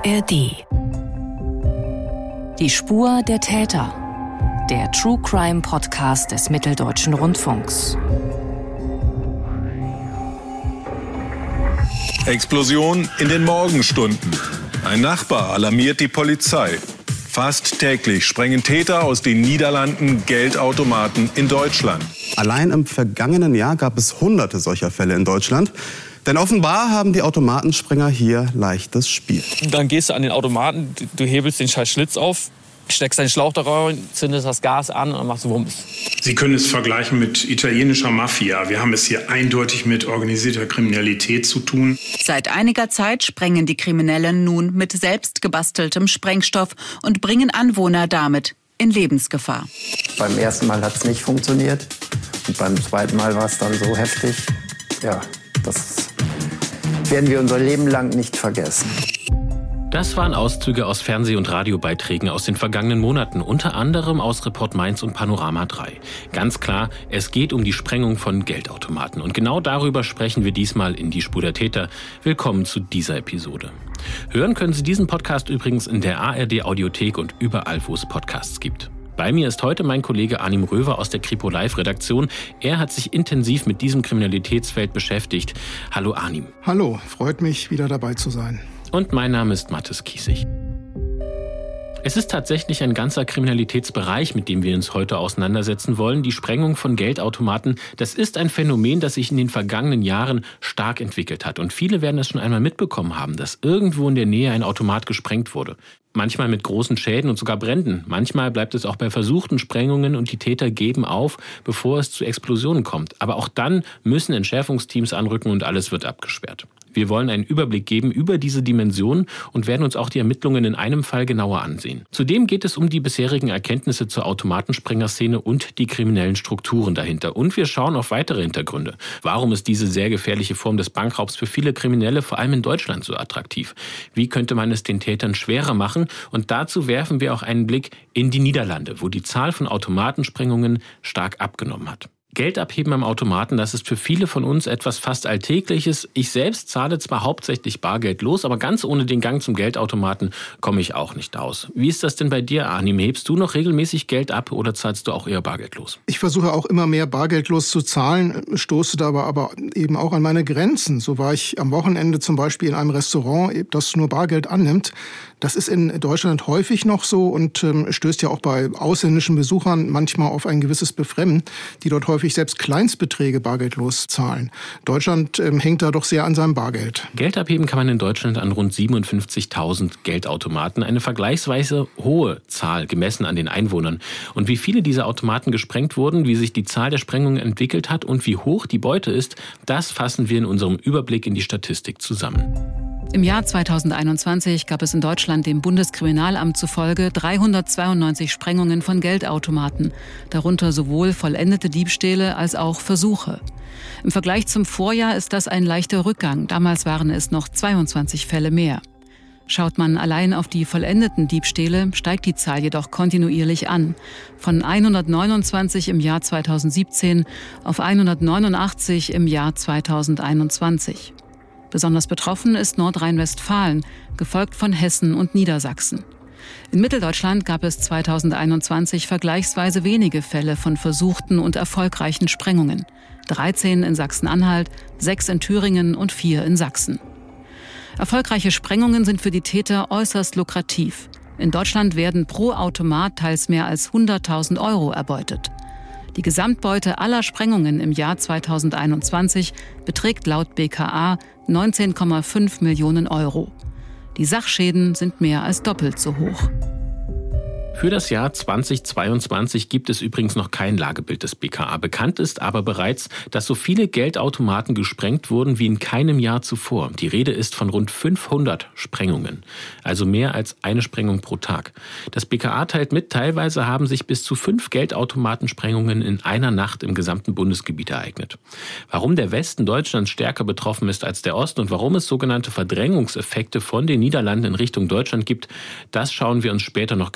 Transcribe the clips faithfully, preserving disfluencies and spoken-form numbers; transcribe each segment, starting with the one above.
R D. Die Spur der Täter. Der True Crime Podcast des Mitteldeutschen Rundfunks. Explosion in den Morgenstunden. Ein Nachbar alarmiert die Polizei. Fast täglich sprengen Täter aus den Niederlanden Geldautomaten in Deutschland. Allein im vergangenen Jahr gab es hunderte solcher Fälle in Deutschland. Denn offenbar haben die Automatensprenger hier leichtes Spiel. Dann gehst du an den Automaten, du hebelst den scheiß Schlitz auf, steckst deinen Schlauch da rein, zündest das Gas an und dann machst du Wumms. Sie können es vergleichen mit italienischer Mafia. Wir haben es hier eindeutig mit organisierter Kriminalität zu tun. Seit einiger Zeit sprengen die Kriminellen nun mit selbst gebasteltem Sprengstoff und bringen Anwohner damit in Lebensgefahr. Beim ersten Mal hat es nicht funktioniert und beim zweiten Mal war es dann so heftig. Ja, das werden wir unser Leben lang nicht vergessen. Das waren Auszüge aus Fernseh- und Radiobeiträgen aus den vergangenen Monaten, unter anderem aus Report Mainz und Panorama drei. Ganz klar, es geht um die Sprengung von Geldautomaten. Und genau darüber sprechen wir diesmal in Die Spur der Täter. Willkommen zu dieser Episode. Hören können Sie diesen Podcast übrigens in der A R D-Audiothek und überall, wo es Podcasts gibt. Bei mir ist heute mein Kollege Arnim Röver aus der Kripo Live-Redaktion. Er hat sich intensiv mit diesem Kriminalitätsfeld beschäftigt. Hallo Arnim. Hallo, freut mich, wieder dabei zu sein. Und mein Name ist Mathis Kiesig. Es ist tatsächlich ein ganzer Kriminalitätsbereich, mit dem wir uns heute auseinandersetzen wollen. Die Sprengung von Geldautomaten, das ist ein Phänomen, das sich in den vergangenen Jahren stark entwickelt hat. Und viele werden es schon einmal mitbekommen haben, dass irgendwo in der Nähe ein Automat gesprengt wurde. Manchmal mit großen Schäden und sogar Bränden. Manchmal bleibt es auch bei versuchten Sprengungen und die Täter geben auf, bevor es zu Explosionen kommt. Aber auch dann müssen Entschärfungsteams anrücken und alles wird abgesperrt. Wir wollen einen Überblick geben über diese Dimension und werden uns auch die Ermittlungen in einem Fall genauer ansehen. Zudem geht es um die bisherigen Erkenntnisse zur Automatensprengerszene und die kriminellen Strukturen dahinter. Und wir schauen auf weitere Hintergründe. Warum ist diese sehr gefährliche Form des Bankraubs für viele Kriminelle, vor allem in Deutschland, so attraktiv? Wie könnte man es den Tätern schwerer machen? Und dazu werfen wir auch einen Blick in die Niederlande, wo die Zahl von Automatensprengungen stark abgenommen hat. Geld abheben am Automaten, das ist für viele von uns etwas fast Alltägliches. Ich selbst zahle zwar hauptsächlich bargeldlos, aber ganz ohne den Gang zum Geldautomaten komme ich auch nicht aus. Wie ist das denn bei dir, Arnim? Hebst du noch regelmäßig Geld ab oder zahlst du auch eher bargeldlos? Ich versuche auch immer mehr bargeldlos zu zahlen, stoße dabei aber eben auch an meine Grenzen. So war ich am Wochenende zum Beispiel in einem Restaurant, das nur Bargeld annimmt. Das ist in Deutschland häufig noch so und ähm, stößt ja auch bei ausländischen Besuchern manchmal auf ein gewisses Befremden, die dort häufig selbst Kleinstbeträge bargeldlos zahlen. Deutschland ähm, hängt da doch sehr an seinem Bargeld. Geld abheben kann man in Deutschland an rund siebenundfünfzigtausend Geldautomaten. Eine vergleichsweise hohe Zahl gemessen an den Einwohnern. Und wie viele dieser Automaten gesprengt wurden, wie sich die Zahl der Sprengungen entwickelt hat und wie hoch die Beute ist, das fassen wir in unserem Überblick in die Statistik zusammen. Im Jahr zweitausendeinundzwanzig gab es in Deutschland dem Bundeskriminalamt zufolge dreihundertzweiundneunzig Sprengungen von Geldautomaten, darunter sowohl vollendete Diebstähle als auch Versuche. Im Vergleich zum Vorjahr ist das ein leichter Rückgang. Damals waren es noch zweiundzwanzig Fälle mehr. Schaut man allein auf die vollendeten Diebstähle, steigt die Zahl jedoch kontinuierlich an. Von hundertneunundzwanzig im Jahr zweitausendsiebzehn auf hundertneunundachtzig im Jahr zweitausendeinundzwanzig. Besonders betroffen ist Nordrhein-Westfalen, gefolgt von Hessen und Niedersachsen. In Mitteldeutschland gab es zweitausendeinundzwanzig vergleichsweise wenige Fälle von versuchten und erfolgreichen Sprengungen. dreizehn in Sachsen-Anhalt, sechs in Thüringen und vier in Sachsen. Erfolgreiche Sprengungen sind für die Täter äußerst lukrativ. In Deutschland werden pro Automat teils mehr als hunderttausend Euro erbeutet. Die Gesamtbeute aller Sprengungen im Jahr zweitausendeinundzwanzig beträgt laut B K A neunzehn Komma fünf Millionen Euro. Die Sachschäden sind mehr als doppelt so hoch. Für das Jahr zweitausendzweiundzwanzig gibt es übrigens noch kein Lagebild des B K A. Bekannt ist aber bereits, dass so viele Geldautomaten gesprengt wurden wie in keinem Jahr zuvor. Die Rede ist von rund fünfhundert Sprengungen, also mehr als eine Sprengung pro Tag. Das B K A teilt mit, teilweise haben sich bis zu fünf Geldautomatensprengungen in einer Nacht im gesamten Bundesgebiet ereignet. Warum der Westen Deutschlands stärker betroffen ist als der Osten und warum es sogenannte Verdrängungseffekte von den Niederlanden in Richtung Deutschland gibt, das schauen wir uns später noch genauer an.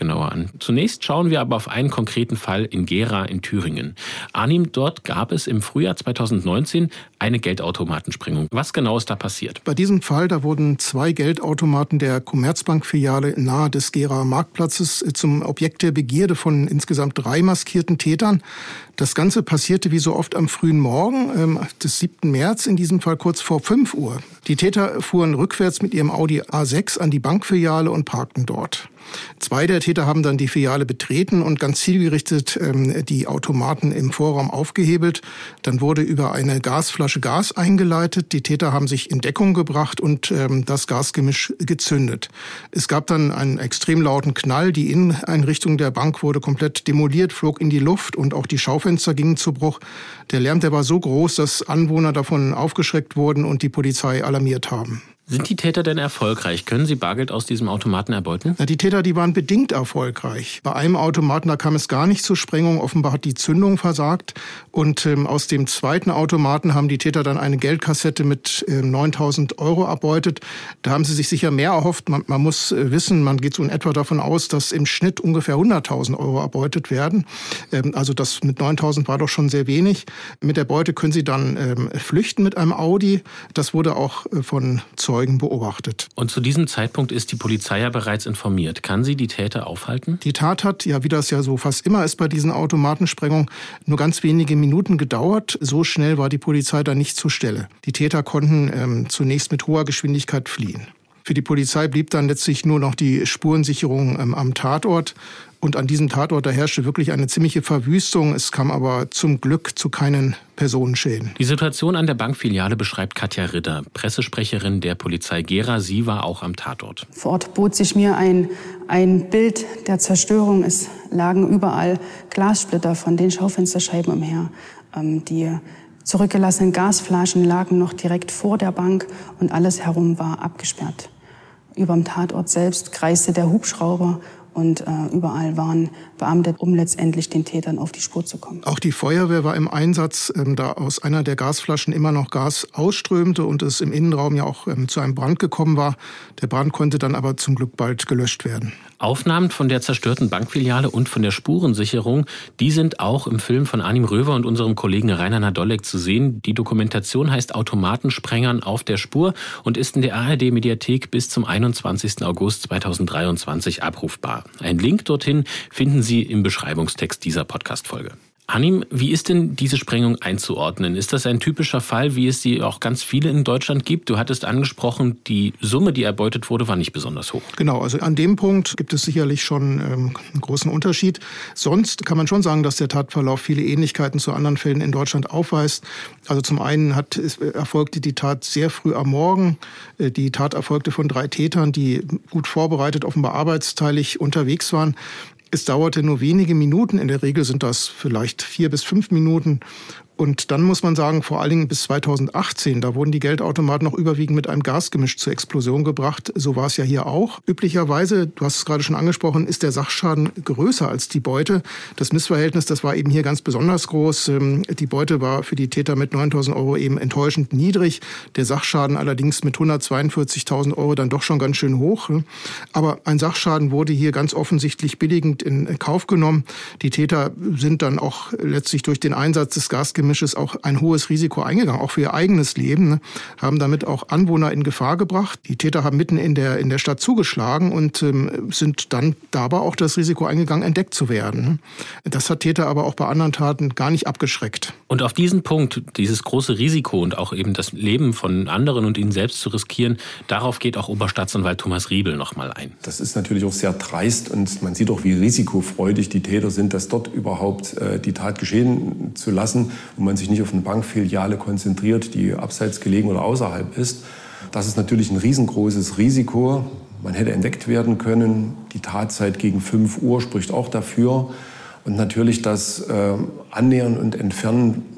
an. Zunächst schauen wir aber auf einen konkreten Fall in Gera in Thüringen. Arnim, dort gab es im Frühjahr zweitausendneunzehn eine Geldautomatensprengung. Was genau ist da passiert? Bei diesem Fall, da wurden zwei Geldautomaten der Commerzbank-Filiale nahe des Gera Marktplatzes zum Objekt der Begierde von insgesamt drei maskierten Tätern. Das Ganze passierte wie so oft am frühen Morgen ähm, des siebten März, in diesem Fall kurz vor fünf Uhr. Die Täter fuhren rückwärts mit ihrem Audi A sechs an die Bankfiliale und parkten dort. Zwei der Täter haben dann die Filiale betreten und ganz zielgerichtet ähm, die Automaten im Vorraum aufgehebelt. Dann wurde über eine Gasflasche Gas eingeleitet. Die Täter haben sich in Deckung gebracht und ähm, das Gasgemisch gezündet. Es gab dann einen extrem lauten Knall. Die Inneneinrichtung der Bank wurde komplett demoliert, flog in die Luft und auch die Schaufenster gingen zu Bruch. Der Lärm, der war so groß, dass Anwohner davon aufgeschreckt wurden und die Polizei alarmiert haben. Sind die Täter denn erfolgreich? Können sie Bargeld aus diesem Automaten erbeuten? Na, die Täter, die waren bedingt erfolgreich. Bei einem Automaten, da kam es gar nicht zur Sprengung. Offenbar hat die Zündung versagt. Und ähm, aus dem zweiten Automaten haben die Täter dann eine Geldkassette mit äh, neuntausend Euro erbeutet. Da haben sie sich sicher mehr erhofft. Man, man muss äh, wissen, man geht so in etwa davon aus, dass im Schnitt ungefähr hunderttausend Euro erbeutet werden. Ähm, also das mit neuntausend war doch schon sehr wenig. Mit der Beute können sie dann ähm, flüchten mit einem Audi. Das wurde auch äh, von Zeugen beobachtet. Und zu diesem Zeitpunkt ist die Polizei ja bereits informiert. Kann sie die Täter aufhalten? Die Tat hat, ja, wie das ja so fast immer ist bei diesen Automatensprengungen, nur ganz wenige Minuten gedauert. So schnell war die Polizei da nicht zur Stelle. Die Täter konnten ähm, zunächst mit hoher Geschwindigkeit fliehen. Für die Polizei blieb dann letztlich nur noch die Spurensicherung ähm, am Tatort. Und an diesem Tatort, da herrschte wirklich eine ziemliche Verwüstung. Es kam aber zum Glück zu keinen Personenschäden. Die Situation an der Bankfiliale beschreibt Katja Ritter, Pressesprecherin der Polizei Gera. Sie war auch am Tatort. Vor Ort bot sich mir ein, ein Bild der Zerstörung. Es lagen überall Glassplitter von den Schaufensterscheiben umher. Ähm, die zurückgelassenen Gasflaschen lagen noch direkt vor der Bank und alles herum war abgesperrt. Überm Tatort selbst kreiste der Hubschrauber. Und äh, überall waren Beamte, um letztendlich den Tätern auf die Spur zu kommen. Auch die Feuerwehr war im Einsatz, ähm, da aus einer der Gasflaschen immer noch Gas ausströmte und es im Innenraum ja auch ähm, zu einem Brand gekommen war. Der Brand konnte dann aber zum Glück bald gelöscht werden. Aufnahmen von der zerstörten Bankfiliale und von der Spurensicherung, die sind auch im Film von Arnim Röver und unserem Kollegen Rainer Nadolek zu sehen. Die Dokumentation heißt Automatensprengern auf der Spur und ist in der A R D-Mediathek bis zum einundzwanzigsten August zweitausenddreiundzwanzig abrufbar. Ein Link dorthin finden Sie im Beschreibungstext dieser Podcast-Folge. Arnim, wie ist denn diese Sprengung einzuordnen? Ist das ein typischer Fall, wie es sie auch ganz viele in Deutschland gibt? Du hattest angesprochen, die Summe, die erbeutet wurde, war nicht besonders hoch. Genau, also an dem Punkt gibt es sicherlich schon ähm, einen großen Unterschied. Sonst kann man schon sagen, dass der Tatverlauf viele Ähnlichkeiten zu anderen Fällen in Deutschland aufweist. Also zum einen hat, es, erfolgte die Tat sehr früh am Morgen. Die Tat erfolgte von drei Tätern, die gut vorbereitet, offenbar arbeitsteilig unterwegs waren. Es dauerte nur wenige Minuten, in der Regel sind das vielleicht vier bis fünf Minuten. Und dann muss man sagen, vor allen Dingen bis zweitausendachtzehn, da wurden die Geldautomaten noch überwiegend mit einem Gasgemisch zur Explosion gebracht. So war es ja hier auch. Üblicherweise, du hast es gerade schon angesprochen, ist der Sachschaden größer als die Beute. Das Missverhältnis, das war eben hier ganz besonders groß. Die Beute war für die Täter mit neuntausend Euro eben enttäuschend niedrig. Der Sachschaden allerdings mit hundertzweiundvierzigtausend Euro dann doch schon ganz schön hoch. Aber ein Sachschaden wurde hier ganz offensichtlich billigend in Kauf genommen. Die Täter sind dann auch letztlich durch den Einsatz des Gasgemisches auch ein hohes Risiko eingegangen, auch für ihr eigenes Leben, ne, haben damit auch Anwohner in Gefahr gebracht. Die Täter haben mitten in der, in der Stadt zugeschlagen und ähm, sind dann dabei auch das Risiko eingegangen, entdeckt zu werden. Das hat Täter aber auch bei anderen Taten gar nicht abgeschreckt. Und auf diesen Punkt, dieses große Risiko und auch eben das Leben von anderen und ihnen selbst zu riskieren, darauf geht auch Oberstaatsanwalt Thomas Riebel noch mal ein. Das ist natürlich auch sehr dreist und man sieht auch, wie risikofreudig die Täter sind, das dort überhaupt äh, die Tat geschehen zu lassen, und man sich nicht auf eine Bankfiliale konzentriert, die abseits gelegen oder außerhalb ist. Das ist natürlich ein riesengroßes Risiko. Man hätte entdeckt werden können. Die Tatzeit gegen fünf Uhr spricht auch dafür. Und natürlich das äh, Annähern und Entfernen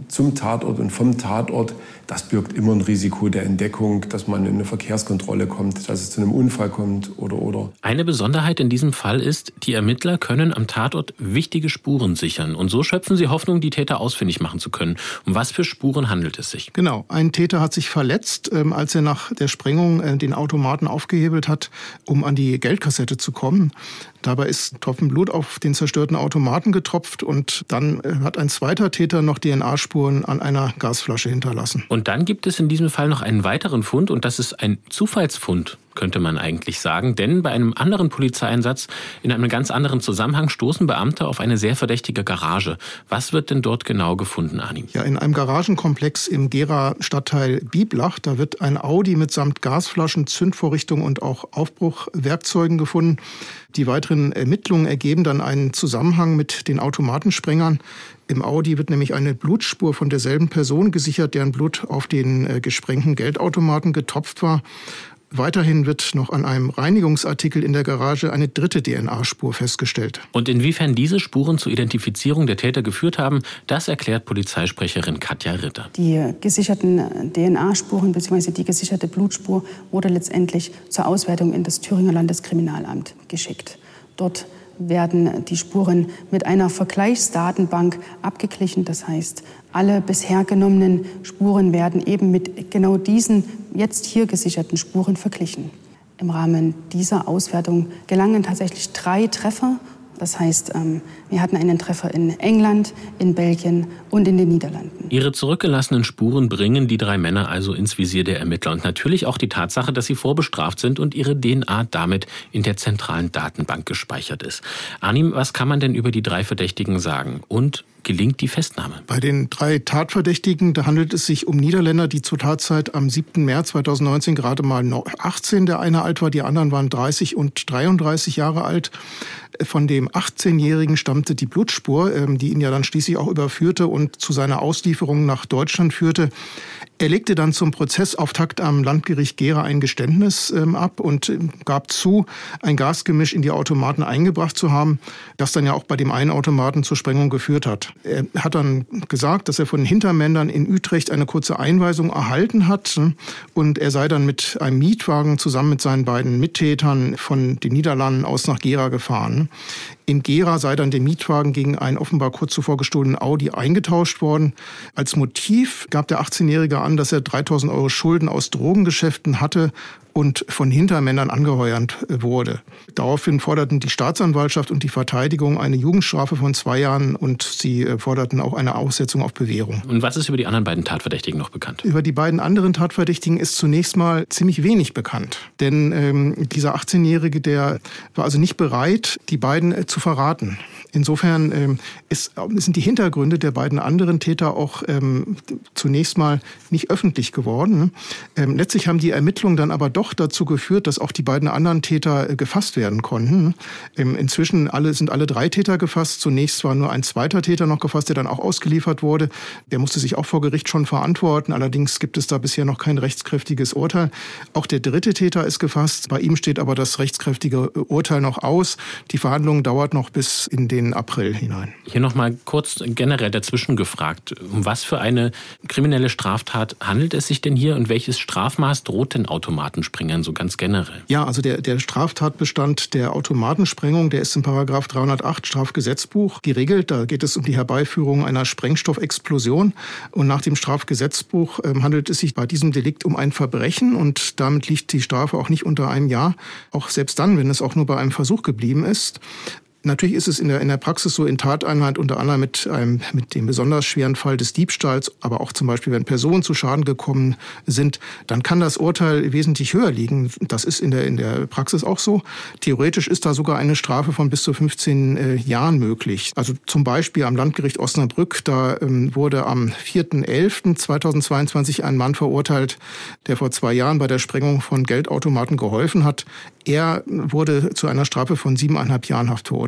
zum Tatort und vom Tatort, das birgt immer ein Risiko der Entdeckung, dass man in eine Verkehrskontrolle kommt, dass es zu einem Unfall kommt oder oder. Eine Besonderheit in diesem Fall ist, die Ermittler können am Tatort wichtige Spuren sichern. Und so schöpfen sie Hoffnung, die Täter ausfindig machen zu können. Um was für Spuren handelt es sich? Genau, ein Täter hat sich verletzt, ähm, als er nach der Sprengung äh, den Automaten aufgehebelt hat, um an die Geldkassette zu kommen. Dabei ist ein Tropfen Blut auf den zerstörten Automaten getropft und dann äh, hat ein zweiter Täter noch D N A-Spuren an einer Gasflasche hinterlassen. Und dann gibt es in diesem Fall noch einen weiteren Fund und das ist ein Zufallsfund, könnte man eigentlich sagen. Denn bei einem anderen Polizeieinsatz in einem ganz anderen Zusammenhang stoßen Beamte auf eine sehr verdächtige Garage. Was wird denn dort genau gefunden, Arnim? Ja, in einem Garagenkomplex im Gera Stadtteil Bieblach, da wird ein Audi mitsamt Gasflaschen, Zündvorrichtung und auch Aufbruchwerkzeugen gefunden. Die weiteren Ermittlungen ergeben dann einen Zusammenhang mit den Automatensprengern. Im Audi wird nämlich eine Blutspur von derselben Person gesichert, deren Blut auf den äh, gesprengten Geldautomaten getropft war. Weiterhin wird noch an einem Reinigungsartikel in der Garage eine dritte D N A-Spur festgestellt. Und inwiefern diese Spuren zur Identifizierung der Täter geführt haben, das erklärt Polizeisprecherin Katja Ritter. Die gesicherten D N A-Spuren bzw. die gesicherte Blutspur wurde letztendlich zur Auswertung in das Thüringer Landeskriminalamt geschickt. Dort werden die Spuren mit einer Vergleichsdatenbank abgeglichen. Das heißt, alle bisher genommenen Spuren werden eben mit genau diesen jetzt hier gesicherten Spuren verglichen. Im Rahmen dieser Auswertung gelangen tatsächlich drei Treffer. Das heißt, wir hatten einen Treffer in England, in Belgien und in den Niederlanden. Ihre zurückgelassenen Spuren bringen die drei Männer also ins Visier der Ermittler. Und natürlich auch die Tatsache, dass sie vorbestraft sind und ihre D N A damit in der zentralen Datenbank gespeichert ist. Arnim, was kann man denn über die drei Verdächtigen sagen? Und gelingt die Festnahme? Bei den drei Tatverdächtigen, da handelt es sich um Niederländer, die zur Tatzeit am siebten März zweitausendneunzehn gerade mal achtzehn der eine alt war, die anderen waren dreißig und dreiunddreißig Jahre alt. Von dem achtzehnjährigen stammte die Blutspur, die ihn ja dann schließlich auch überführte und zu seiner Auslieferung nach Deutschland führte. Er legte dann zum Prozessauftakt am Landgericht Gera ein Geständnis ähm, ab und äh, gab zu, ein Gasgemisch in die Automaten eingebracht zu haben, das dann ja auch bei dem einen Automaten zur Sprengung geführt hat. Er hat dann gesagt, dass er von den Hintermännern in Utrecht eine kurze Einweisung erhalten hat und er sei dann mit einem Mietwagen zusammen mit seinen beiden Mittätern von den Niederlanden aus nach Gera gefahren. In Gera sei dann der Mietwagen gegen einen offenbar kurz zuvor gestohlenen Audi eingetauscht worden. Als Motiv gab der achtzehnjährige an, dass er dreitausend Euro Schulden aus Drogengeschäften hatte und von Hintermännern angeheuert wurde. Daraufhin forderten die Staatsanwaltschaft und die Verteidigung eine Jugendstrafe von zwei Jahren und sie forderten auch eine Aussetzung auf Bewährung. Und was ist über die anderen beiden Tatverdächtigen noch bekannt? Über die beiden anderen Tatverdächtigen ist zunächst mal ziemlich wenig bekannt. Denn ähm, dieser achtzehnjährige, der war also nicht bereit, die beiden äh, zu verraten. Insofern ähm, ist, sind die Hintergründe der beiden anderen Täter auch ähm, zunächst mal nicht öffentlich geworden. Ähm, letztlich haben die Ermittlungen dann aber doch dazu geführt, dass auch die beiden anderen Täter äh, gefasst werden konnten. Ähm, inzwischen alle, sind alle drei Täter gefasst. Zunächst war nur ein zweiter Täter noch gefasst, der dann auch ausgeliefert wurde. Der musste sich auch vor Gericht schon verantworten. Allerdings gibt es da bisher noch kein rechtskräftiges Urteil. Auch der dritte Täter ist gefasst. Bei ihm steht aber das rechtskräftige Urteil noch aus. Die Verhandlung dauert noch bis in den April hinein. Hier noch mal kurz generell dazwischen gefragt. Um was für eine kriminelle Straftat handelt es sich denn hier und welches Strafmaß droht den Automatensprengern so ganz generell? Ja, also der, der Straftatbestand der Automatensprengung, der ist in Paragraph dreihundertacht Strafgesetzbuch geregelt. Da geht es um die Herbeiführung einer Sprengstoffexplosion. Und nach dem Strafgesetzbuch äh, handelt es sich bei diesem Delikt um ein Verbrechen und damit liegt die Strafe auch nicht unter einem Jahr. Auch selbst dann, wenn es auch nur bei einem Versuch geblieben ist. Natürlich ist es in der, in der Praxis so in Tateinheit unter anderem mit, einem, mit dem besonders schweren Fall des Diebstahls, aber auch zum Beispiel, wenn Personen zu Schaden gekommen sind, dann kann das Urteil wesentlich höher liegen. Das ist in der, in der Praxis auch so. Theoretisch ist da sogar eine Strafe von bis zu fünfzehn äh, Jahren möglich. Also zum Beispiel am Landgericht Osnabrück, da ähm, wurde am vierten elften zweitausendzweiundzwanzig ein Mann verurteilt, der vor zwei Jahren bei der Sprengung von Geldautomaten geholfen hat. Er wurde zu einer Strafe von siebeneinhalb Jahren Haft verurteilt.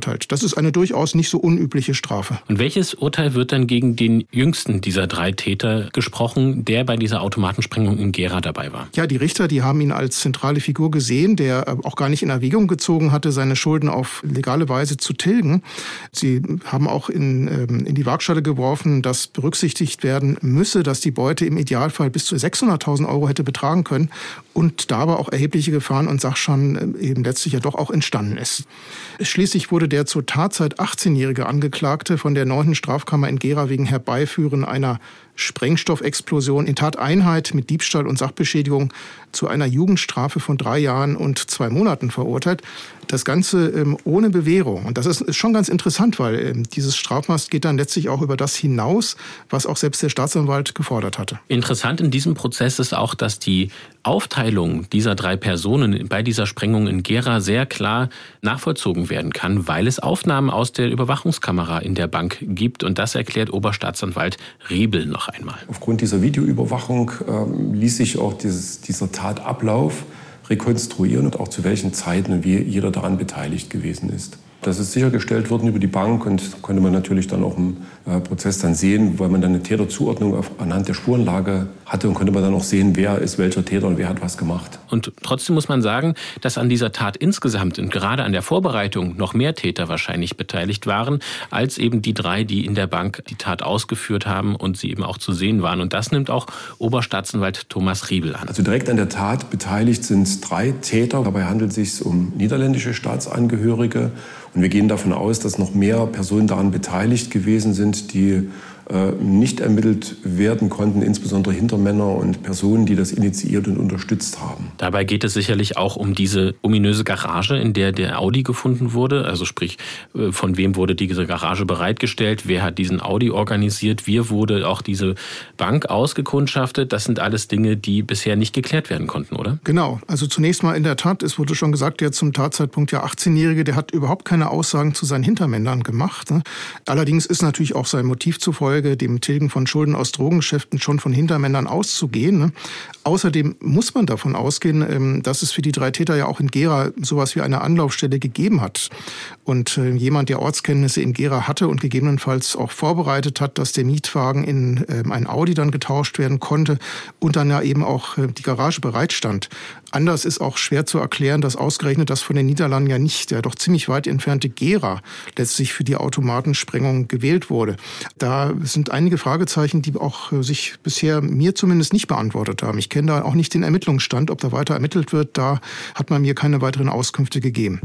verurteilt. Das ist eine durchaus nicht so unübliche Strafe. Und welches Urteil wird dann gegen den jüngsten dieser drei Täter gesprochen, der bei dieser Automatensprengung in Gera dabei war? Ja, die Richter, die haben ihn als zentrale Figur gesehen, der auch gar nicht in Erwägung gezogen hatte, seine Schulden auf legale Weise zu tilgen. Sie haben auch in, in die Waagschale geworfen, dass berücksichtigt werden müsse, dass die Beute im Idealfall bis zu sechshunderttausend Euro hätte betragen können und dabei auch erhebliche Gefahren und Sachschaden eben letztlich ja doch auch entstanden ist. Schließlich wurde der zur Tatzeit achtzehnjährige Angeklagte von der neunten Strafkammer in Gera wegen Herbeiführen einer Sprengstoffexplosion in Tateinheit mit Diebstahl und Sachbeschädigung zu einer Jugendstrafe von drei Jahren und zwei Monaten verurteilt. Das Ganze ähm, ohne Bewährung. Und das ist, ist schon ganz interessant, weil ähm, dieses Strafmaß geht dann letztlich auch über das hinaus, was auch selbst der Staatsanwalt gefordert hatte. Interessant in diesem Prozess ist auch, dass die Aufteilung dieser drei Personen bei dieser Sprengung in Gera sehr klar nachvollzogen werden kann, weil es Aufnahmen aus der Überwachungskamera in der Bank gibt. Und das erklärt Oberstaatsanwalt Riebel noch einmal. Aufgrund dieser Videoüberwachung ähm, ließ sich auch dieses, dieser Tatablauf rekonstruieren und auch zu welchen Zeiten und wie jeder daran beteiligt gewesen ist. Das ist sichergestellt worden über die Bank und konnte man natürlich dann auch im äh, Prozess dann sehen, weil man dann eine Täterzuordnung auf, anhand der Spurenlage hatte und konnte man dann auch sehen, wer ist welcher Täter und wer hat was gemacht. Und trotzdem muss man sagen, dass an dieser Tat insgesamt und gerade an der Vorbereitung noch mehr Täter wahrscheinlich beteiligt waren, als eben die drei, die in der Bank die Tat ausgeführt haben und sie eben auch zu sehen waren. Und das nimmt auch Oberstaatsanwalt Thomas Riebel an. Also direkt an der Tat beteiligt sind drei Täter. Dabei handelt es sich um niederländische Staatsangehörige. Und wir gehen davon aus, dass noch mehr Personen daran beteiligt gewesen sind, die äh, nicht ermittelt werden konnten, insbesondere Hintermänner und Personen, die das initiiert und unterstützt haben. Dabei geht es sicherlich auch um diese ominöse Garage, in der der Audi gefunden wurde. Also sprich, von wem wurde diese Garage bereitgestellt, wer hat diesen Audi organisiert, wie wurde auch diese Bank ausgekundschaftet. Das sind alles Dinge, die bisher nicht geklärt werden konnten, oder? Genau. Also zunächst mal in der Tat, es wurde schon gesagt, der zum Tatzeitpunkt ja achtzehnjährige, der hat überhaupt keine Aussagen zu seinen Hintermännern gemacht. Allerdings ist natürlich auch sein Motiv zufolge, dem Tilgen von Schulden aus Drogengeschäften, schon von Hintermännern auszugehen. Außerdem muss man davon ausgehen, dass es für die drei Täter ja auch in Gera sowas wie eine Anlaufstelle gegeben hat. Und jemand, der Ortskenntnisse in Gera hatte und gegebenenfalls auch vorbereitet hat, dass der Mietwagen in ein Audi dann getauscht werden konnte und dann ja eben auch die Garage bereitstand. Anders ist auch schwer zu erklären, dass ausgerechnet das von den Niederlanden ja nicht, der doch ziemlich weit entfernte Gera letztlich für die Automatensprengung gewählt wurde. Da sind einige Fragezeichen, die auch sich bisher mir zumindest nicht beantwortet haben. Ich kenne da auch nicht den Ermittlungsstand, ob da weiter ermittelt wird. Da hat man mir keine weiteren Auskünfte gegeben.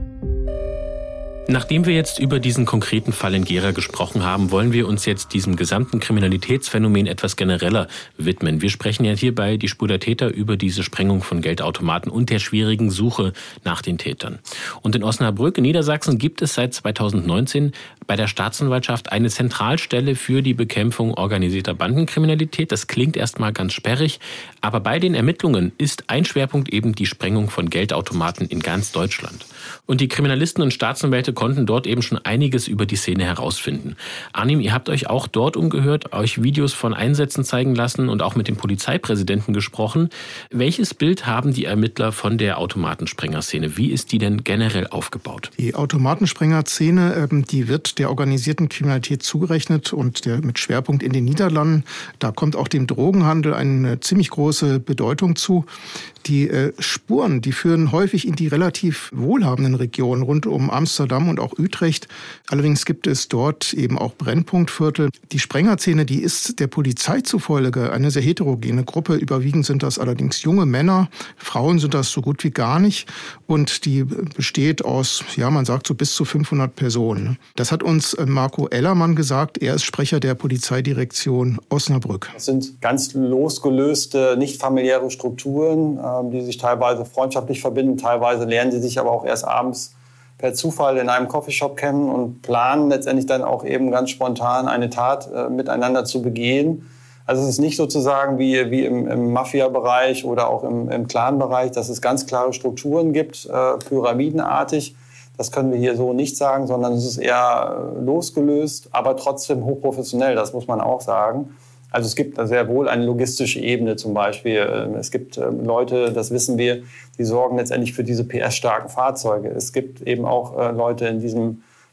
Nachdem wir jetzt über diesen konkreten Fall in Gera gesprochen haben, wollen wir uns jetzt diesem gesamten Kriminalitätsphänomen etwas genereller widmen. Wir sprechen ja hierbei die Spur der Täter über diese Sprengung von Geldautomaten und der schwierigen Suche nach den Tätern. Und in Osnabrück in Niedersachsen gibt es seit zweitausendneunzehn bei der Staatsanwaltschaft eine Zentralstelle für die Bekämpfung organisierter Bandenkriminalität. Das klingt erstmal ganz sperrig, aber bei den Ermittlungen ist ein Schwerpunkt eben die Sprengung von Geldautomaten in ganz Deutschland. Und die Kriminalisten und Staatsanwälte konnten dort eben schon einiges über die Szene herausfinden. Arnim, ihr habt euch auch dort umgehört, euch Videos von Einsätzen zeigen lassen und auch mit dem Polizeipräsidenten gesprochen. Welches Bild haben die Ermittler von der Automatensprengerszene? Wie ist die denn generell aufgebaut? Die Automatensprengerszene, die wird der organisierten Kriminalität zugerechnet und der mit Schwerpunkt in den Niederlanden. Da kommt auch dem Drogenhandel eine ziemlich große Bedeutung zu. Die äh, Spuren, die führen häufig in die relativ wohlhabenden Regionen rund um Amsterdam und auch Utrecht. Allerdings gibt es dort eben auch Brennpunktviertel. Die Sprengerszene, die ist der Polizei zufolge eine sehr heterogene Gruppe. Überwiegend sind das allerdings junge Männer. Frauen sind das so gut wie gar nicht. Und die besteht aus, ja, man sagt so bis zu fünfhundert Personen. Das hat uns Marco Ellermann gesagt. Er ist Sprecher der Polizeidirektion Osnabrück. Das sind ganz losgelöste, nicht familiäre Strukturen, die sich teilweise freundschaftlich verbinden. Teilweise lernen sie sich aber auch erst abends per Zufall in einem Coffeeshop kennen und planen letztendlich dann auch eben ganz spontan eine Tat äh, miteinander zu begehen. Also es ist nicht sozusagen wie, wie im, im Mafia-Bereich oder auch im, im Clan-Bereich, dass es ganz klare Strukturen gibt, äh, pyramidenartig. Das können wir hier so nicht sagen, sondern es ist eher losgelöst, aber trotzdem hochprofessionell, das muss man auch sagen. Also es gibt sehr wohl eine logistische Ebene zum Beispiel. Es gibt Leute, das wissen wir, die sorgen letztendlich für diese P S-starken Fahrzeuge. Es gibt eben auch Leute in diesem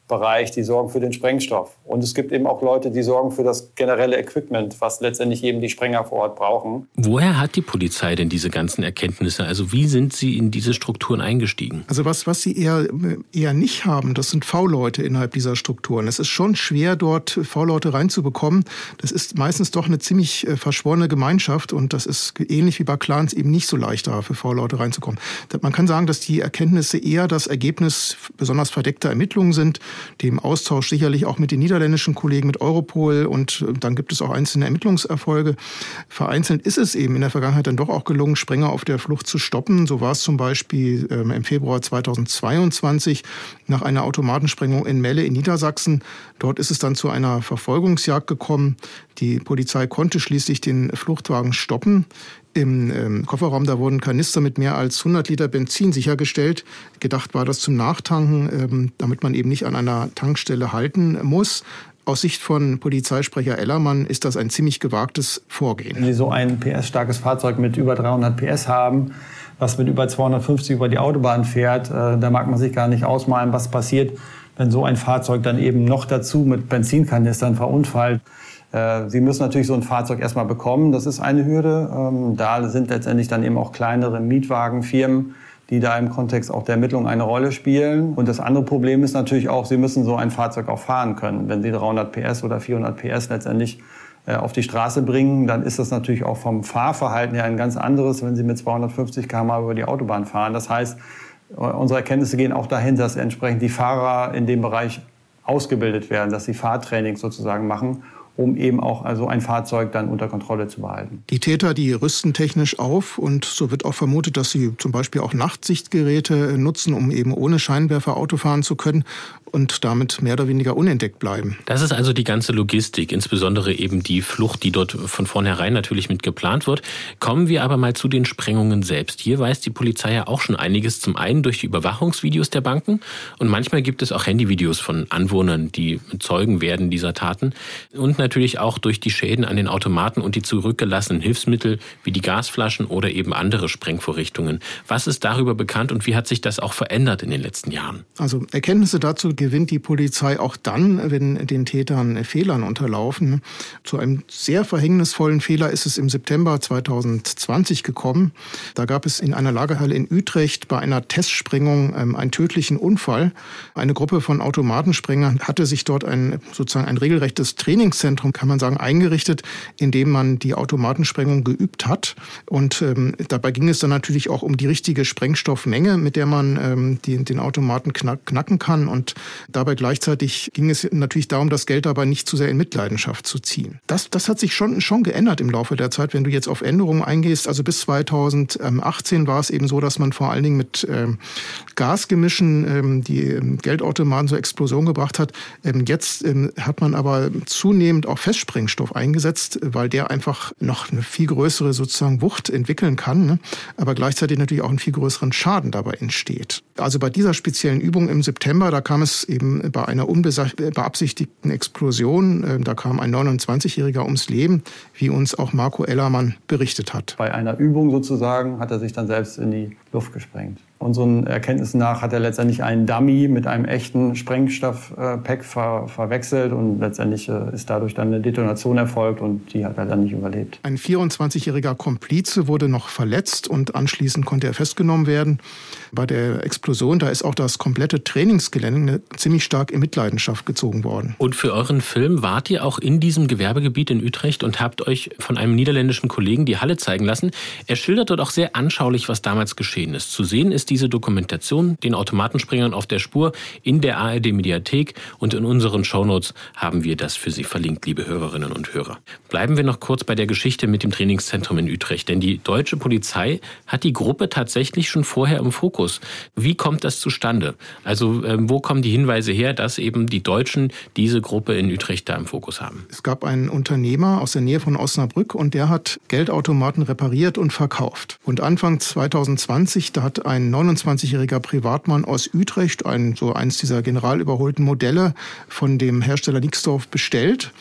Bereich, die sorgen für den Sprengstoff. Und es gibt eben auch Leute, die sorgen für das generelle Equipment, was letztendlich eben die Sprenger vor Ort brauchen. Woher hat die Polizei denn diese ganzen Erkenntnisse? Also wie sind sie in diese Strukturen eingestiegen? Also was, was sie eher, eher nicht haben, das sind V-Leute innerhalb dieser Strukturen. Es ist schon schwer, dort V-Leute reinzubekommen. Das ist meistens doch eine ziemlich verschworene Gemeinschaft und das ist ähnlich wie bei Clans eben nicht so leicht, da für V-Leute reinzukommen. Man kann sagen, dass die Erkenntnisse eher das Ergebnis besonders verdeckter Ermittlungen sind, dem Austausch sicherlich auch mit den niederländischen Kollegen, mit Europol und dann gibt es auch einzelne Ermittlungserfolge. Vereinzelt ist es eben in der Vergangenheit dann doch auch gelungen, Sprenger auf der Flucht zu stoppen. So war es zum Beispiel ähm, im Februar zweitausendzweiundzwanzig nach einer Automatensprengung in Melle in Niedersachsen. Dort ist es dann zu einer Verfolgungsjagd gekommen. Die Polizei konnte schließlich den Fluchtwagen stoppen. Im ähm, Kofferraum, da wurden Kanister mit mehr als hundert Liter Benzin sichergestellt. Gedacht war das zum Nachtanken, ähm, damit man eben nicht an einer Tankstelle halten muss. Aus Sicht von Polizeisprecher Ellermann ist das ein ziemlich gewagtes Vorgehen. Wenn Sie so ein P S-starkes Fahrzeug mit über dreihundert P S haben, was mit über zweihundertfünfzig über die Autobahn fährt, äh, da mag man sich gar nicht ausmalen, was passiert, wenn so ein Fahrzeug dann eben noch dazu mit Benzinkanistern verunfallt. Sie müssen natürlich so ein Fahrzeug erstmal bekommen, das ist eine Hürde. Da sind letztendlich dann eben auch kleinere Mietwagenfirmen, die da im Kontext auch der Ermittlung eine Rolle spielen. Und das andere Problem ist natürlich auch, Sie müssen so ein Fahrzeug auch fahren können. Wenn Sie dreihundert P S oder vierhundert P S letztendlich auf die Straße bringen, dann ist das natürlich auch vom Fahrverhalten her ein ganz anderes, wenn Sie mit zweihundertfünfzig Kilometer pro Stunde über die Autobahn fahren. Das heißt, unsere Erkenntnisse gehen auch dahin, dass entsprechend die Fahrer in dem Bereich ausgebildet werden, dass sie Fahrtraining sozusagen machen, um eben auch also ein Fahrzeug dann unter Kontrolle zu behalten. Die Täter, die rüsten technisch auf und so wird auch vermutet, dass sie zum Beispiel auch Nachtsichtgeräte nutzen, um eben ohne Scheinwerfer Auto fahren zu können und damit mehr oder weniger unentdeckt bleiben. Das ist also die ganze Logistik, insbesondere eben die Flucht, die dort von vornherein natürlich mit geplant wird. Kommen wir aber mal zu den Sprengungen selbst. Hier weiß die Polizei ja auch schon einiges, zum einen durch die Überwachungsvideos der Banken und manchmal gibt es auch Handyvideos von Anwohnern, die Zeugen werden dieser Taten und natürlich auch durch die Schäden an den Automaten und die zurückgelassenen Hilfsmittel wie die Gasflaschen oder eben andere Sprengvorrichtungen. Was ist darüber bekannt und wie hat sich das auch verändert in den letzten Jahren? Also Erkenntnisse dazu gewinnt die Polizei auch dann, wenn den Tätern Fehlern unterlaufen. Zu einem sehr verhängnisvollen Fehler ist es im September zweitausendzwanzig gekommen. Da gab es in einer Lagerhalle in Utrecht bei einer Testsprengung einen tödlichen Unfall. Eine Gruppe von Automatensprengern hatte sich dort ein sozusagen ein regelrechtes Trainingszentrum, kann man sagen, eingerichtet, in dem man die Automatensprengung geübt hat. Und ähm, dabei ging es dann natürlich auch um die richtige Sprengstoffmenge, mit der man ähm, die, den Automaten knack, knacken kann. Und dabei gleichzeitig ging es natürlich darum, das Geld dabei nicht zu sehr in Mitleidenschaft zu ziehen. Das, das hat sich schon, schon geändert im Laufe der Zeit, wenn du jetzt auf Änderungen eingehst. Also bis zweitausendachtzehn war es eben so, dass man vor allen Dingen mit ähm, Gasgemischen ähm, die ähm, Geldautomaten zur Explosion gebracht hat. Ähm, jetzt ähm, hat man aber zunehmend auch Festsprengstoff eingesetzt, weil der einfach noch eine viel größere sozusagen Wucht entwickeln kann, ne? Aber gleichzeitig natürlich auch einen viel größeren Schaden dabei entsteht. Also bei dieser speziellen Übung im September, da kam es eben bei einer unbeabsichtigten Explosion, da kam ein neunundzwanzigjähriger ums Leben, wie uns auch Marco Ellermann berichtet hat. Bei einer Übung sozusagen hat er sich dann selbst in die Luft gesprengt. Unseren Erkenntnissen nach hat er letztendlich einen Dummy mit einem echten Sprengstoff-Pack ver- verwechselt und letztendlich ist dadurch dann eine Detonation erfolgt und die hat er dann nicht überlebt. Ein vierundzwanzigjähriger Komplize wurde noch verletzt und anschließend konnte er festgenommen werden. Bei der Explosion, da ist auch das komplette Trainingsgelände ziemlich stark in Mitleidenschaft gezogen worden. Und für euren Film wart ihr auch in diesem Gewerbegebiet in Utrecht und habt euch von einem niederländischen Kollegen die Halle zeigen lassen. Er schildert dort auch sehr anschaulich, was damals geschehen ist. Zu sehen ist diese Dokumentation, den Automatensprengern auf der Spur, in der A R D-Mediathek und in unseren Shownotes haben wir das für Sie verlinkt, liebe Hörerinnen und Hörer. Bleiben wir noch kurz bei der Geschichte mit dem Trainingszentrum in Utrecht, denn die deutsche Polizei hat die Gruppe tatsächlich schon vorher im Fokus. Wie kommt das zustande? Also äh, wo kommen die Hinweise her, dass eben die Deutschen diese Gruppe in Utrecht da im Fokus haben? Es gab einen Unternehmer aus der Nähe von Osnabrück und der hat Geldautomaten repariert und verkauft. Und Anfang zweitausendzwanzig, da hat ein neunundzwanzigjähriger Privatmann aus Utrecht ein, so eins dieser general überholten Modelle von dem Hersteller Nixdorf bestellt.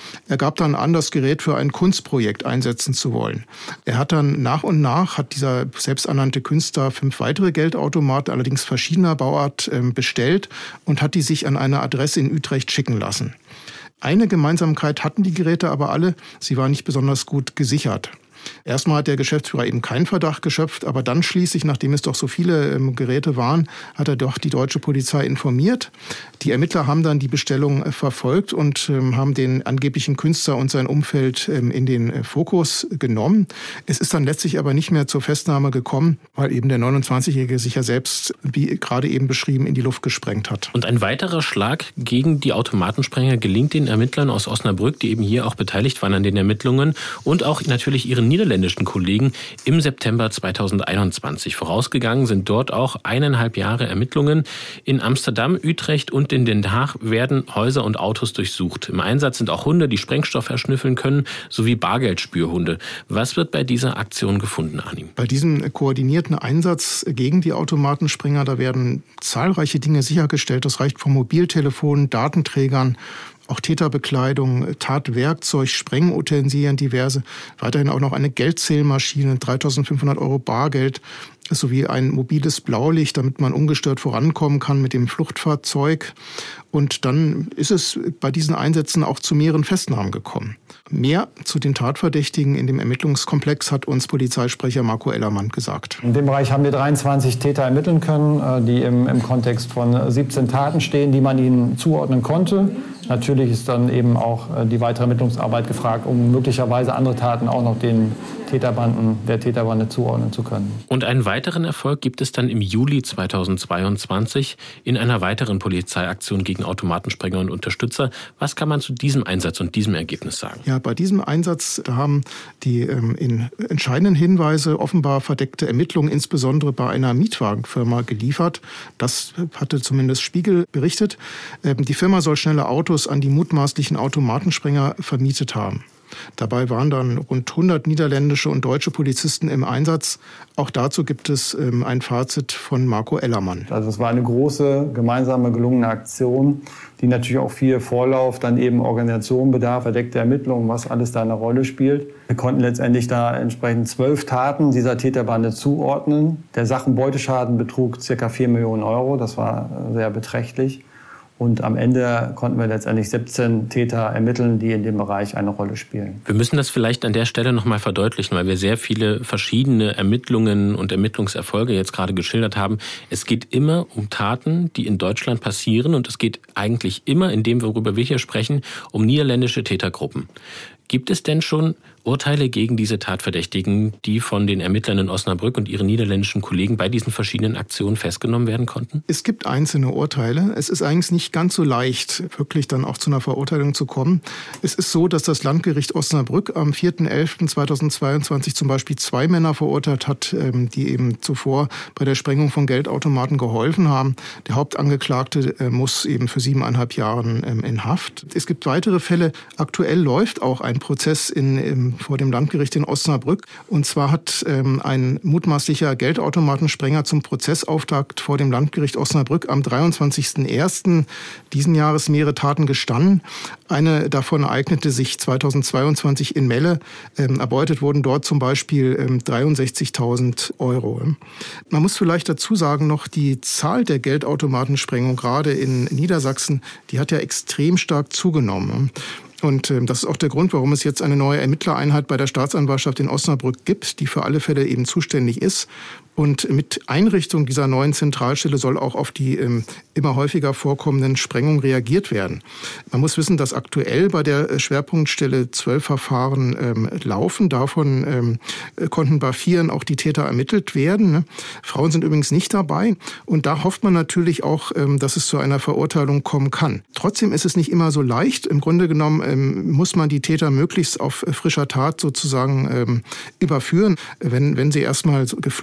Er gab dann an, das Gerät für ein Kunstprojekt einsetzen zu wollen. Er hat dann nach und nach, hat dieser selbsternannte Künstler fünf weitere Geldautomaten, allerdings verschiedener Bauart, bestellt und hat die sich an eine Adresse in Utrecht schicken lassen. Eine Gemeinsamkeit hatten die Geräte aber alle, sie waren nicht besonders gut gesichert. Erstmal hat der Geschäftsführer eben keinen Verdacht geschöpft, aber dann schließlich, nachdem es doch so viele ähm, Geräte waren, hat er doch die deutsche Polizei informiert. Die Ermittler haben dann die Bestellung äh, verfolgt und ähm, haben den angeblichen Künstler und sein Umfeld ähm, in den äh, Fokus genommen. Es ist dann letztlich aber nicht mehr zur Festnahme gekommen, weil eben der neunundzwanzigjährige sich ja selbst, wie gerade eben beschrieben, in die Luft gesprengt hat. Und ein weiterer Schlag gegen die Automatensprenger gelingt den Ermittlern aus Osnabrück, die eben hier auch beteiligt waren an den Ermittlungen und auch natürlich ihren niederländischen Kollegen im September zweitausendeinundzwanzig. Vorausgegangen sind dort auch eineinhalb Jahre Ermittlungen. In Amsterdam, Utrecht und in Den Haag werden Häuser und Autos durchsucht. Im Einsatz sind auch Hunde, die Sprengstoff erschnüffeln können, sowie Bargeldspürhunde. Was wird bei dieser Aktion gefunden, Arnim? Bei diesem koordinierten Einsatz gegen die Automatensprenger, da werden zahlreiche Dinge sichergestellt. Das reicht von Mobiltelefonen, Datenträgern, auch Täterbekleidung, Tatwerkzeug, Sprengutensilien diverse. Weiterhin auch noch eine Geldzählmaschine, dreitausendfünfhundert Euro Bargeld sowie ein mobiles Blaulicht, damit man ungestört vorankommen kann mit dem Fluchtfahrzeug. Und dann ist es bei diesen Einsätzen auch zu mehreren Festnahmen gekommen. Mehr zu den Tatverdächtigen in dem Ermittlungskomplex hat uns Polizeisprecher Marco Ellermann gesagt. In dem Bereich haben wir dreiundzwanzig Täter ermitteln können, die im, im Kontext von siebzehn Taten stehen, die man ihnen zuordnen konnte. Natürlich ist dann eben auch die weitere Ermittlungsarbeit gefragt, um möglicherweise andere Taten auch noch den Täterbanden, der Täterbande zuordnen zu können. Und einen weiteren Erfolg gibt es dann im Juli zweitausendzweiundzwanzig in einer weiteren Polizeiaktion gegen Automatensprenger und Unterstützer. Was kann man zu diesem Einsatz und diesem Ergebnis sagen? Ja, bei diesem Einsatz haben die ähm, in entscheidenden Hinweise offenbar verdeckte Ermittlungen insbesondere bei einer Mietwagenfirma geliefert. Das hatte zumindest Spiegel berichtet. Ähm, die Firma soll schnelle Autos an die mutmaßlichen Automatensprenger vermietet haben. Dabei waren dann rund hundert niederländische und deutsche Polizisten im Einsatz. Auch dazu gibt es ähm, ein Fazit von Marco Ellermann. Also es war eine große, gemeinsame, gelungene Aktion, die natürlich auch viel Vorlauf, dann eben Organisation bedarf, verdeckte Ermittlungen, was alles da eine Rolle spielt. Wir konnten letztendlich da entsprechend zwölf Taten dieser Täterbande zuordnen. Der Sachenbeuteschaden betrug ca. vier Millionen Euro, das war sehr beträchtlich. Und am Ende konnten wir letztendlich siebzehn Täter ermitteln, die in dem Bereich eine Rolle spielen. Wir müssen das vielleicht an der Stelle noch mal verdeutlichen, weil wir sehr viele verschiedene Ermittlungen und Ermittlungserfolge jetzt gerade geschildert haben. Es geht immer um Taten, die in Deutschland passieren. Und es geht eigentlich immer, in dem, worüber wir hier sprechen, um niederländische Tätergruppen. Gibt es denn schon Urteile gegen diese Tatverdächtigen, die von den Ermittlern in Osnabrück und ihren niederländischen Kollegen bei diesen verschiedenen Aktionen festgenommen werden konnten? Es gibt einzelne Urteile. Es ist eigentlich nicht ganz so leicht, wirklich dann auch zu einer Verurteilung zu kommen. Es ist so, dass das Landgericht Osnabrück am vierten elften zweitausendzweiundzwanzig zum Beispiel zwei Männer verurteilt hat, die eben zuvor bei der Sprengung von Geldautomaten geholfen haben. Der Hauptangeklagte muss eben für siebeneinhalb Jahre in Haft. Es gibt weitere Fälle. Aktuell läuft auch ein Prozess in, im, vor dem Landgericht in Osnabrück. Und zwar hat ähm, ein mutmaßlicher Geldautomatensprenger zum Prozessauftakt vor dem Landgericht Osnabrück am dreiundzwanzigsten ersten diesen Jahres mehrere Taten gestanden. Eine davon ereignete sich zweitausendzweiundzwanzig in Melle. Ähm, erbeutet wurden dort zum Beispiel ähm, dreiundsechzigtausend Euro. Man muss vielleicht dazu sagen, noch die Zahl der Geldautomatensprengung gerade in Niedersachsen, die hat ja extrem stark zugenommen. Und äh, das ist auch der Grund, warum es jetzt eine neue Ermittlereinheit bei der Staatsanwaltschaft in Osnabrück gibt, die für alle Fälle eben zuständig ist. Und mit Einrichtung dieser neuen Zentralstelle soll auch auf die ähm, immer häufiger vorkommenden Sprengungen reagiert werden. Man muss wissen, dass aktuell bei der Schwerpunktstelle zwölf Verfahren ähm, laufen. Davon ähm, konnten bei vieren auch die Täter ermittelt werden. Ne? Frauen sind übrigens nicht dabei. Und da hofft man natürlich auch, ähm, dass es zu einer Verurteilung kommen kann. Trotzdem ist es nicht immer so leicht. Im Grunde genommen ähm, muss man die Täter möglichst auf frischer Tat sozusagen ähm, überführen. Wenn, wenn sie erstmal geflüchtet sind,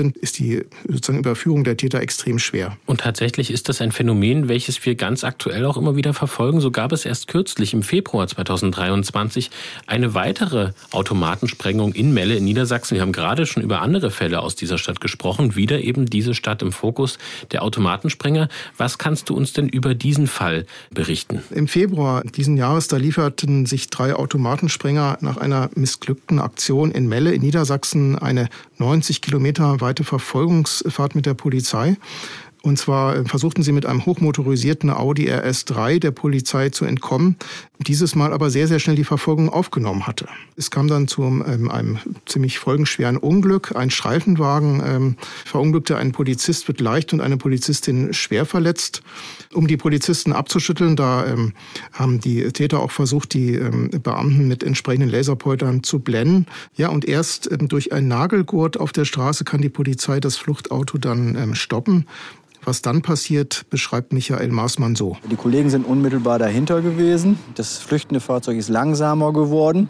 sind, ist die sozusagen Überführung der Täter extrem schwer. Und tatsächlich ist das ein Phänomen, welches wir ganz aktuell auch immer wieder verfolgen. So gab es erst kürzlich im Februar zweitausenddreiundzwanzig eine weitere Automatensprengung in Melle in Niedersachsen. Wir haben gerade schon über andere Fälle aus dieser Stadt gesprochen. Wieder eben diese Stadt im Fokus der Automatensprenger. Was kannst du uns denn über diesen Fall berichten? Im Februar diesen Jahres, da lieferten sich drei Automatensprenger nach einer missglückten Aktion in Melle in Niedersachsen eine neunzig Kilometer weite Verfolgungsfahrt mit der Polizei. Und zwar versuchten sie mit einem hochmotorisierten Audi R S drei der Polizei zu entkommen, dieses Mal aber sehr, sehr schnell die Verfolgung aufgenommen hatte. Es kam dann zu ähm, einem ziemlich folgenschweren Unglück. Ein Streifenwagen ähm, verunglückte, ein Polizist wird leicht und eine Polizistin schwer verletzt. Um die Polizisten abzuschütteln, da ähm, haben die Täter auch versucht, die ähm, Beamten mit entsprechenden Laserpointern zu blenden. Ja, und erst ähm, durch einen Nagelgurt auf der Straße kann die Polizei das Fluchtauto dann ähm, stoppen. Was dann passiert, beschreibt Michael Maßmann so. Die Kollegen sind unmittelbar dahinter gewesen. Das flüchtende Fahrzeug ist langsamer geworden.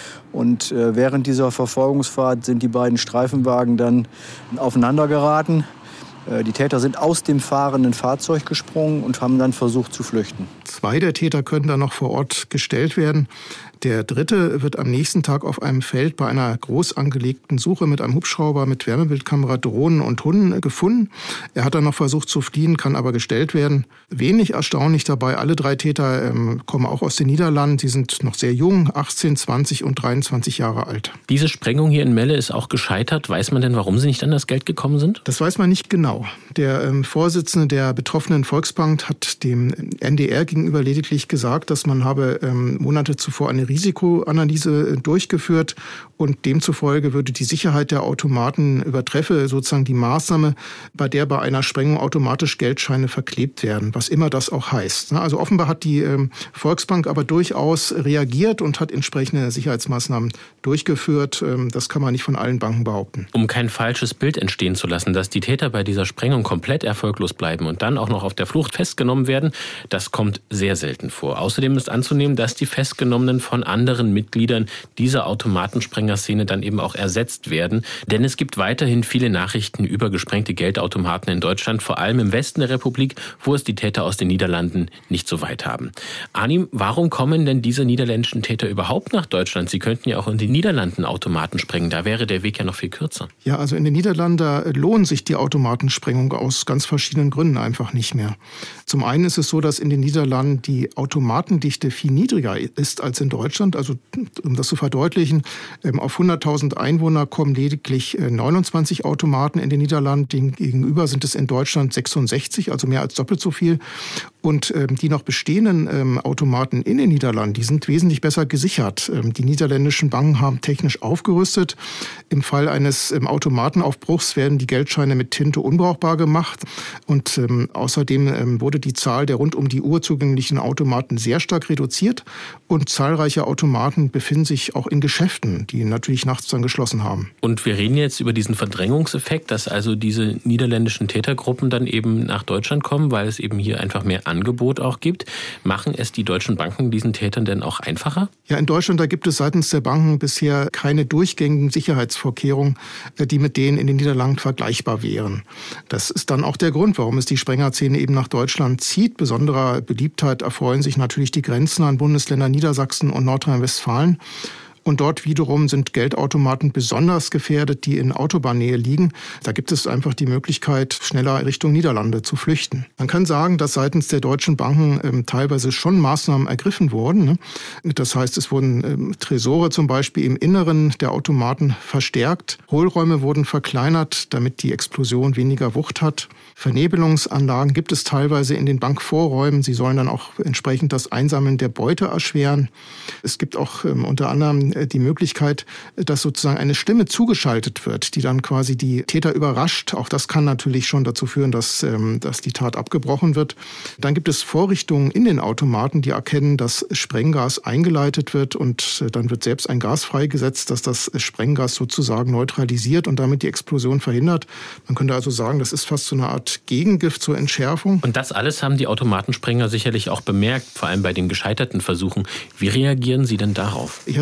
Und äh, während dieser Verfolgungsfahrt sind die beiden Streifenwagen dann aufeinander geraten. Äh, die Täter sind aus dem fahrenden Fahrzeug gesprungen und haben dann versucht zu flüchten. Zwei der Täter können dann noch vor Ort gestellt werden. Der dritte wird am nächsten Tag auf einem Feld bei einer groß angelegten Suche mit einem Hubschrauber, mit Wärmebildkamera, Drohnen und Hunden gefunden. Er hat dann noch versucht zu fliehen, kann aber gestellt werden. Wenig erstaunlich dabei, alle drei Täter ähm, kommen auch aus den Niederlanden. Sie sind noch sehr jung, achtzehn, zwanzig und dreiundzwanzig Jahre alt. Diese Sprengung hier in Melle ist auch gescheitert. Weiß man denn, warum sie nicht an das Geld gekommen sind? Das weiß man nicht genau. Der ähm, Vorsitzende der betroffenen Volksbank hat dem N D R gegenüber lediglich gesagt, dass man habe ähm, Monate zuvor eine Risikoanalyse durchgeführt und demzufolge würde die Sicherheit der Automaten übertreffe sozusagen die Maßnahme, bei der bei einer Sprengung automatisch Geldscheine verklebt werden, was immer das auch heißt. Also offenbar hat die Volksbank aber durchaus reagiert und hat entsprechende Sicherheitsmaßnahmen durchgeführt. Das kann man nicht von allen Banken behaupten. Um kein falsches Bild entstehen zu lassen, dass die Täter bei dieser Sprengung komplett erfolglos bleiben und dann auch noch auf der Flucht festgenommen werden, das kommt sehr selten vor. Außerdem ist anzunehmen, dass die Festgenommenen von anderen Mitgliedern dieser Automatensprenger-Szene dann eben auch ersetzt werden. Denn es gibt weiterhin viele Nachrichten über gesprengte Geldautomaten in Deutschland, vor allem im Westen der Republik, wo es die Täter aus den Niederlanden nicht so weit haben. Arnim, warum kommen denn diese niederländischen Täter überhaupt nach Deutschland? Sie könnten ja auch in den Niederlanden Automaten sprengen. Da wäre der Weg ja noch viel kürzer. Ja, also in den Niederlanden lohnt sich die Automatensprengung aus ganz verschiedenen Gründen einfach nicht mehr. Zum einen ist es so, dass in den Niederlanden die Automatendichte viel niedriger ist als in Deutschland. Also um das zu verdeutlichen, auf hunderttausend Einwohner kommen lediglich neunundzwanzig Automaten in den Niederlanden. Gegenüber sind es in Deutschland sechsundsechzig, also mehr als doppelt so viel. Und die noch bestehenden Automaten in den Niederlanden, die sind wesentlich besser gesichert. Die niederländischen Banken haben technisch aufgerüstet. Im Fall eines Automatenaufbruchs werden die Geldscheine mit Tinte unbrauchbar gemacht. Und außerdem wurde die Zahl der rund um die Uhr zugänglichen Automaten sehr stark reduziert. Und zahlreiche Automaten befinden sich auch in Geschäften, die natürlich nachts dann geschlossen haben. Und wir reden jetzt über diesen Verdrängungseffekt, dass also diese niederländischen Tätergruppen dann eben nach Deutschland kommen, weil es eben hier einfach mehr Angebot auch gibt. Machen es die deutschen Banken diesen Tätern denn auch einfacher? Ja, in Deutschland, da gibt es seitens der Banken bisher keine durchgängigen Sicherheitsvorkehrungen, die mit denen in den Niederlanden vergleichbar wären. Das ist dann auch der Grund, warum es die Sprengerszene eben nach Deutschland zieht. Besonderer Beliebtheit erfreuen sich natürlich die grenznahen Bundesländer Niedersachsen und Nordrhein-Westfalen. Und dort wiederum sind Geldautomaten besonders gefährdet, die in Autobahnnähe liegen. Da gibt es einfach die Möglichkeit, schneller Richtung Niederlande zu flüchten. Man kann sagen, dass seitens der deutschen Banken ähm, teilweise schon Maßnahmen ergriffen wurden. Ne? Das heißt, es wurden ähm, Tresore zum Beispiel im Inneren der Automaten verstärkt. Hohlräume wurden verkleinert, damit die Explosion weniger Wucht hat. Vernebelungsanlagen gibt es teilweise in den Bankvorräumen. Sie sollen dann auch entsprechend das Einsammeln der Beute erschweren. Es gibt auch ähm, unter anderem die Möglichkeit, dass sozusagen eine Stimme zugeschaltet wird, die dann quasi die Täter überrascht. Auch das kann natürlich schon dazu führen, dass, ähm, dass die Tat abgebrochen wird. Dann gibt es Vorrichtungen in den Automaten, die erkennen, dass Sprenggas eingeleitet wird und äh, dann wird selbst ein Gas freigesetzt, das das Sprenggas sozusagen neutralisiert und damit die Explosion verhindert. Man könnte also sagen, das ist fast so eine Art Gegengift zur Entschärfung. Und das alles haben die Automatensprenger sicherlich auch bemerkt, vor allem bei den gescheiterten Versuchen. Wie reagieren Sie denn darauf? Ich hatte schon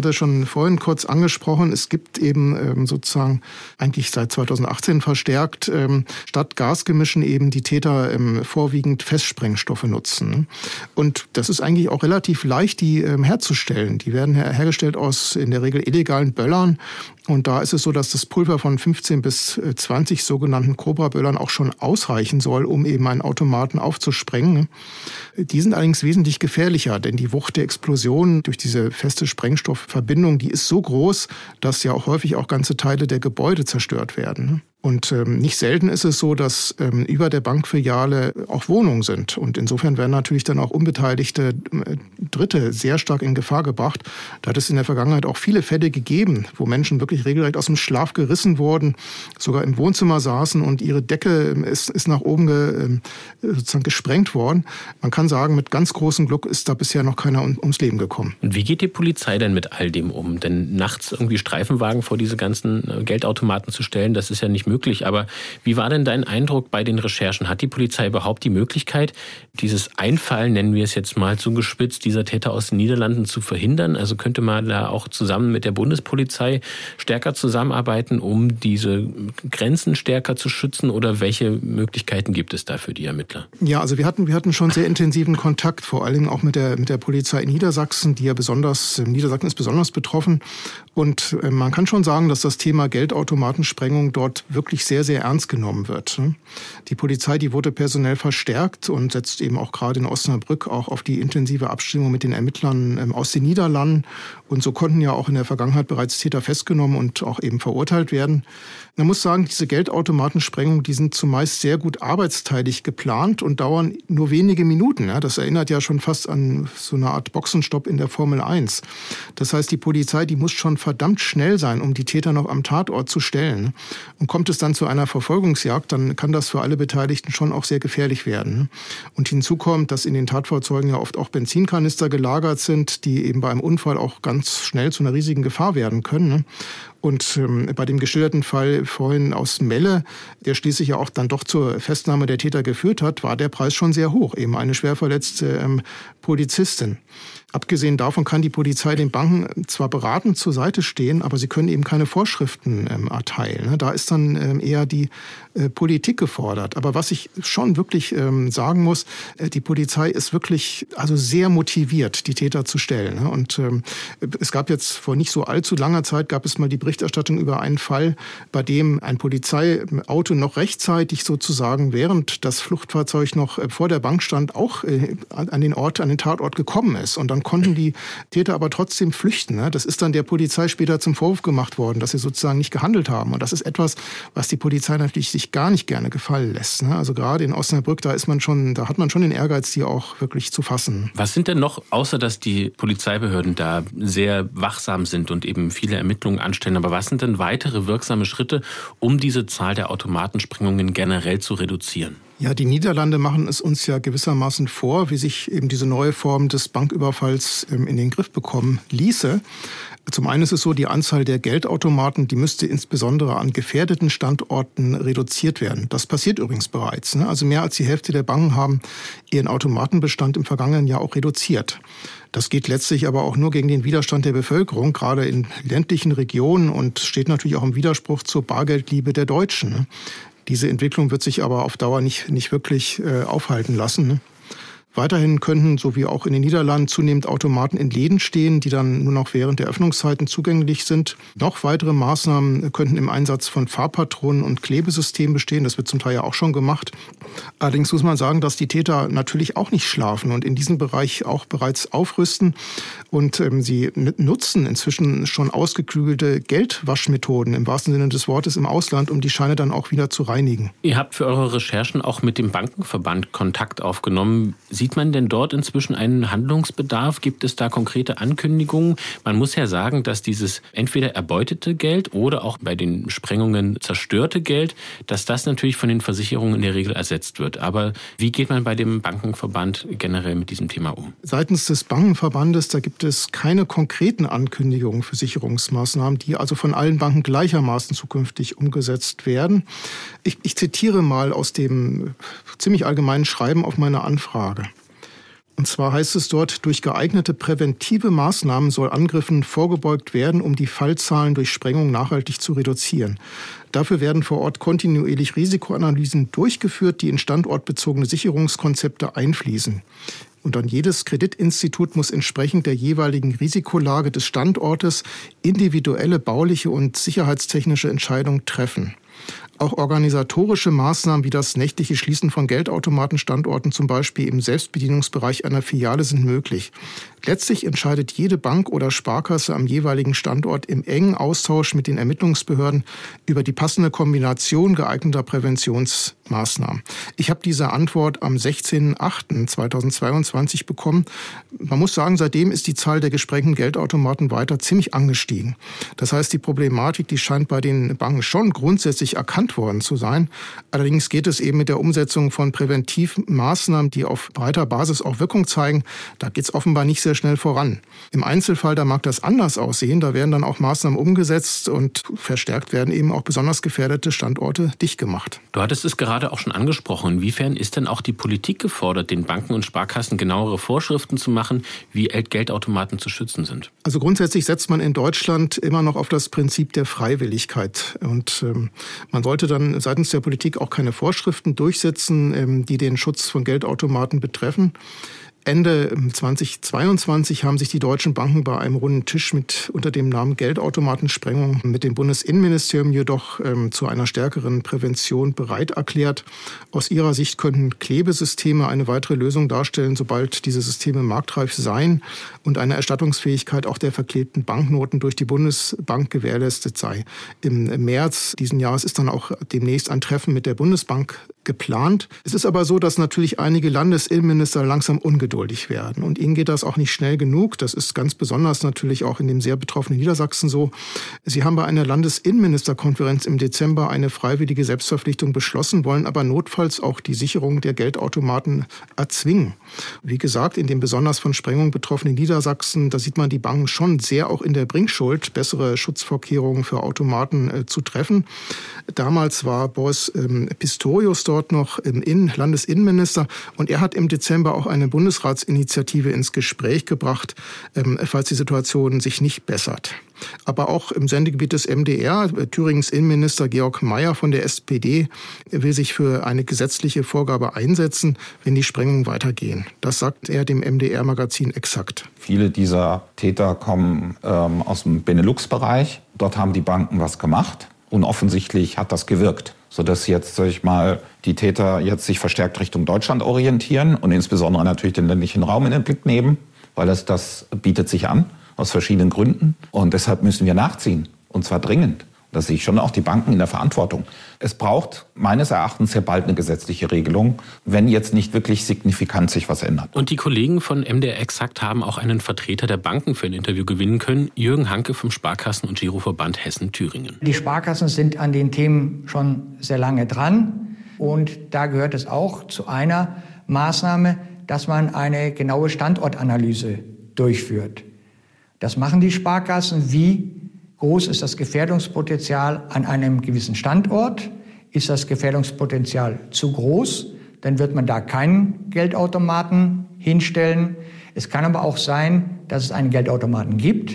ähm, vorhin kurz angesprochen, es gibt eben ähm, sozusagen eigentlich seit zweitausendachtzehn verstärkt ähm, statt Gasgemischen eben die Täter ähm, vorwiegend Festsprengstoffe nutzen. Und das ist eigentlich auch relativ leicht, die ähm, herzustellen. Die werden her- hergestellt aus in der Regel illegalen Böllern. Und da ist es so, dass das Pulver von fünfzehn bis zwanzig sogenannten Cobra-Böllern auch schon ausreichen soll, um eben einen Automaten aufzusprengen. Die sind allerdings wesentlich gefährlicher, denn die Wucht der Explosion durch diese feste Sprengstoffverbindung, die ist so groß, dass ja auch häufig auch ganze Teile der Gebäude zerstört werden. Und ähm, nicht selten ist es so, dass ähm, über der Bankfiliale auch Wohnungen sind. Und insofern werden natürlich dann auch unbeteiligte äh, Dritte sehr stark in Gefahr gebracht. Da hat es in der Vergangenheit auch viele Fälle gegeben, wo Menschen wirklich regelrecht aus dem Schlaf gerissen wurden, sogar im Wohnzimmer saßen und ihre Decke ist, ist nach oben ge, äh, sozusagen gesprengt worden. Man kann sagen, mit ganz großem Glück ist da bisher noch keiner um, ums Leben gekommen. Und wie geht die Polizei denn mit all dem um? Denn nachts irgendwie Streifenwagen vor diese ganzen Geldautomaten zu stellen, das ist ja nicht möglich. Aber wie war denn dein Eindruck bei den Recherchen? Hat die Polizei überhaupt die Möglichkeit, dieses Einfallen, nennen wir es jetzt mal zugespitzt, dieser Täter aus den Niederlanden zu verhindern? Also könnte man da auch zusammen mit der Bundespolizei stärker zusammenarbeiten, um diese Grenzen stärker zu schützen? Oder welche Möglichkeiten gibt es da für die Ermittler? Ja, also wir hatten, wir hatten schon sehr intensiven Kontakt, vor allem auch mit der, mit der Polizei in Niedersachsen, die ja besonders, Niedersachsen ist besonders betroffen. Und man kann schon sagen, dass das Thema Geldautomatensprengung dort wirklich wirklich sehr, sehr ernst genommen wird. Die Polizei, die wurde personell verstärkt und setzt eben auch gerade in Osnabrück auch auf die intensive Abstimmung mit den Ermittlern aus den Niederlanden. Und so konnten ja auch in der Vergangenheit bereits Täter festgenommen und auch eben verurteilt werden. Man muss sagen, diese Geldautomatensprengungen, die sind zumeist sehr gut arbeitsteilig geplant und dauern nur wenige Minuten. Das erinnert ja schon fast an so eine Art Boxenstopp in der Formel eins. Das heißt, die Polizei, die muss schon verdammt schnell sein, um die Täter noch am Tatort zu stellen. Und kommt es dann zu einer Verfolgungsjagd, dann kann das für alle Beteiligten schon auch sehr gefährlich werden. Und hinzu kommt, dass in den Tatfahrzeugen ja oft auch Benzinkanister gelagert sind, die eben bei einem Unfall auch ganz schnell zu einer riesigen Gefahr werden können. Und ähm, bei dem geschilderten Fall vorhin aus Melle, der schließlich ja auch dann doch zur Festnahme der Täter geführt hat, war der Preis schon sehr hoch, eben eine schwer verletzte ähm, Polizistin. Abgesehen davon kann die Polizei den Banken zwar beratend zur Seite stehen, aber sie können eben keine Vorschriften ähm, erteilen. Da ist dann ähm, eher die äh, Politik gefordert. Aber was ich schon wirklich ähm, sagen muss, äh, die Polizei ist wirklich also sehr motiviert, die Täter zu stellen. Ne? Und ähm, es gab jetzt vor nicht so allzu langer Zeit, gab es mal die Berichterstattung über einen Fall, bei dem ein Polizeiauto noch rechtzeitig sozusagen, während das Fluchtfahrzeug noch äh, vor der Bank stand, auch äh, an den Ort, an den Tatort gekommen ist. Und dann konnten die Täter aber trotzdem flüchten. Das ist dann der Polizei später zum Vorwurf gemacht worden, dass sie sozusagen nicht gehandelt haben. Und das ist etwas, was die Polizei natürlich sich gar nicht gerne gefallen lässt. Also gerade in Osnabrück, da ist man schon, da hat man schon den Ehrgeiz, die auch wirklich zu fassen. Was sind denn noch, außer dass die Polizeibehörden da sehr wachsam sind und eben viele Ermittlungen anstellen, aber was sind denn weitere wirksame Schritte, um diese Zahl der Automatensprengungen generell zu reduzieren? Ja, die Niederlande machen es uns ja gewissermaßen vor, wie sich eben diese neue Form des Banküberfalls in den Griff bekommen ließe. Zum einen ist es so, die Anzahl der Geldautomaten, die müsste insbesondere an gefährdeten Standorten reduziert werden. Das passiert übrigens bereits. Also mehr als die Hälfte der Banken haben ihren Automatenbestand im vergangenen Jahr auch reduziert. Das geht letztlich aber auch nur gegen den Widerstand der Bevölkerung, gerade in ländlichen Regionen, und steht natürlich auch im Widerspruch zur Bargeldliebe der Deutschen. Diese Entwicklung wird sich aber auf Dauer nicht, nicht wirklich äh, aufhalten lassen. Ne? Weiterhin könnten, so wie auch in den Niederlanden, zunehmend Automaten in Läden stehen, die dann nur noch während der Öffnungszeiten zugänglich sind. Noch weitere Maßnahmen könnten im Einsatz von Farbpatronen und Klebesystemen bestehen. Das wird zum Teil ja auch schon gemacht. Allerdings muss man sagen, dass die Täter natürlich auch nicht schlafen und in diesem Bereich auch bereits aufrüsten. Und ähm, sie nutzen inzwischen schon ausgeklügelte Geldwaschmethoden im wahrsten Sinne des Wortes im Ausland, um die Scheine dann auch wieder zu reinigen. Ihr habt für eure Recherchen auch mit dem Bankenverband Kontakt aufgenommen. Sieht man denn dort inzwischen einen Handlungsbedarf? Gibt es da konkrete Ankündigungen? Man muss ja sagen, dass dieses entweder erbeutete Geld oder auch bei den Sprengungen zerstörte Geld, dass das natürlich von den Versicherungen in der Regel ersetzt wird. Aber wie geht man bei dem Bankenverband generell mit diesem Thema um? Seitens des Bankenverbandes, da gibt es keine konkreten Ankündigungen für Sicherungsmaßnahmen, die also von allen Banken gleichermaßen zukünftig umgesetzt werden. Ich, ich zitiere mal aus dem ziemlich allgemeinen Schreiben auf meine Anfrage. Und zwar heißt es dort, durch geeignete präventive Maßnahmen soll Angriffen vorgebeugt werden, um die Fallzahlen durch Sprengung nachhaltig zu reduzieren. Dafür werden vor Ort kontinuierlich Risikoanalysen durchgeführt, die in standortbezogene Sicherungskonzepte einfließen. Und dann jedes Kreditinstitut muss entsprechend der jeweiligen Risikolage des Standortes individuelle bauliche und sicherheitstechnische Entscheidungen treffen. Auch organisatorische Maßnahmen wie das nächtliche Schließen von Geldautomatenstandorten zum Beispiel im Selbstbedienungsbereich einer Filiale sind möglich. Letztlich entscheidet jede Bank oder Sparkasse am jeweiligen Standort im engen Austausch mit den Ermittlungsbehörden über die passende Kombination geeigneter Präventionsmaßnahmen. Ich habe diese Antwort am sechzehnten achten zweitausendzweiundzwanzig bekommen. Man muss sagen, seitdem ist die Zahl der gesprengten Geldautomaten weiter ziemlich angestiegen. Das heißt, die Problematik, die scheint bei den Banken schon grundsätzlich erkannt worden zu sein. Allerdings geht es eben mit der Umsetzung von Präventivmaßnahmen, die auf breiter Basis auch Wirkung zeigen, da geht es offenbar nicht sehr schnell voran. Im Einzelfall, da mag das anders aussehen, da werden dann auch Maßnahmen umgesetzt und verstärkt werden eben auch besonders gefährdete Standorte dicht gemacht. Du hattest es gerade auch schon angesprochen. Inwiefern ist denn auch die Politik gefordert, den Banken und Sparkassen genauere Vorschriften zu machen, wie Geldautomaten zu schützen sind? Also grundsätzlich setzt man in Deutschland immer noch auf das Prinzip der Freiwilligkeit. Und ähm, man sollte dann seitens der Politik auch keine Vorschriften durchsetzen, ähm, die den Schutz von Geldautomaten betreffen. Ende zweitausendzweiundzwanzig haben sich die deutschen Banken bei einem runden Tisch mit unter dem Namen Geldautomatensprengung mit dem Bundesinnenministerium jedoch ähm, zu einer stärkeren Prävention bereit erklärt. Aus ihrer Sicht könnten Klebesysteme eine weitere Lösung darstellen, sobald diese Systeme marktreif seien und eine Erstattungsfähigkeit auch der verklebten Banknoten durch die Bundesbank gewährleistet sei. Im März diesen Jahres ist dann auch demnächst ein Treffen mit der Bundesbank geplant. Es ist aber so, dass natürlich einige Landesinnenminister langsam ungeduldig werden. Und ihnen geht das auch nicht schnell genug. Das ist ganz besonders natürlich auch in dem sehr betroffenen Niedersachsen so. Sie haben bei einer Landesinnenministerkonferenz im Dezember eine freiwillige Selbstverpflichtung beschlossen, wollen aber notfalls auch die Sicherung der Geldautomaten erzwingen. Wie gesagt, in dem besonders von Sprengung betroffenen Niedersachsen, da sieht man die Banken schon sehr auch in der Bringschuld, bessere Schutzvorkehrungen für Automaten äh, zu treffen. Damals war Boris ähm, Pistorius dort noch im Innen- Landesinnenminister und er hat im Dezember auch eine Bundesratsinitiative ins Gespräch gebracht, ähm, falls die Situation sich nicht bessert. Aber auch im Sendegebiet des M D R, Thüringens Innenminister Georg Mayer von der S P D will sich für eine gesetzliche Vorgabe einsetzen, wenn die Sprengungen weitergehen. Das sagt er dem M D R-Magazin Exakt. Viele dieser Täter kommen ähm, aus dem Benelux-Bereich. Dort haben die Banken was gemacht und offensichtlich hat das gewirkt, sodass jetzt, sag ich mal, die Täter jetzt sich verstärkt Richtung Deutschland orientieren und insbesondere natürlich den ländlichen Raum in den Blick nehmen, weil es das bietet sich an. Aus verschiedenen Gründen. Und deshalb müssen wir nachziehen. Und zwar dringend. Da sehe ich schon auch die Banken in der Verantwortung. Es braucht meines Erachtens sehr bald eine gesetzliche Regelung, wenn jetzt nicht wirklich signifikant sich was ändert. Und die Kollegen von M D R Exakt haben auch einen Vertreter der Banken für ein Interview gewinnen können. Jürgen Hanke vom Sparkassen- und Giroverband Hessen-Thüringen. Die Sparkassen sind an den Themen schon sehr lange dran. Und da gehört es auch zu einer Maßnahme, dass man eine genaue Standortanalyse durchführt. Das machen die Sparkassen. Wie groß ist das Gefährdungspotenzial an einem gewissen Standort? Ist das Gefährdungspotenzial zu groß? Dann wird man da keinen Geldautomaten hinstellen. Es kann aber auch sein, dass es einen Geldautomaten gibt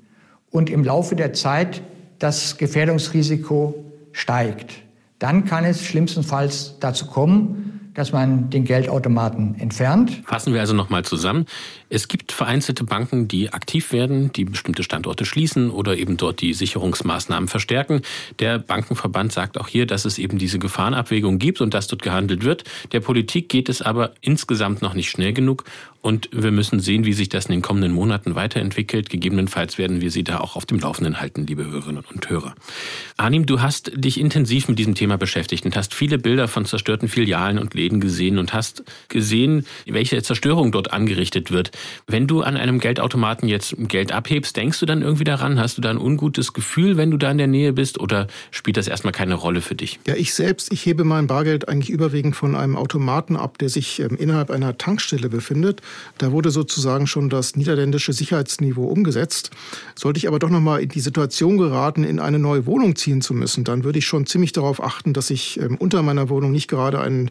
und im Laufe der Zeit das Gefährdungsrisiko steigt. Dann kann es schlimmstenfalls dazu kommen, dass man den Geldautomaten entfernt. Fassen wir also nochmal zusammen. Es gibt vereinzelte Banken, die aktiv werden, die bestimmte Standorte schließen oder eben dort die Sicherungsmaßnahmen verstärken. Der Bankenverband sagt auch hier, dass es eben diese Gefahrenabwägung gibt und dass dort gehandelt wird. Der Politik geht es aber insgesamt noch nicht schnell genug. Und wir müssen sehen, wie sich das in den kommenden Monaten weiterentwickelt. Gegebenenfalls werden wir Sie da auch auf dem Laufenden halten, liebe Hörerinnen und Hörer. Arnim, du hast dich intensiv mit diesem Thema beschäftigt und hast viele Bilder von zerstörten Filialen und Läden gesehen und hast gesehen, welche Zerstörung dort angerichtet wird. Wenn du an einem Geldautomaten jetzt Geld abhebst, denkst du dann irgendwie daran? Hast du da ein ungutes Gefühl, wenn du da in der Nähe bist? Oder spielt das erstmal keine Rolle für dich? Ja, ich selbst, ich hebe mein Bargeld eigentlich überwiegend von einem Automaten ab, der sich ähm, innerhalb einer Tankstelle befindet. Da wurde sozusagen schon das niederländische Sicherheitsniveau umgesetzt. Sollte ich aber doch noch mal in die Situation geraten, in eine neue Wohnung ziehen zu müssen, dann würde ich schon ziemlich darauf achten, dass ich ähm, unter meiner Wohnung nicht gerade einen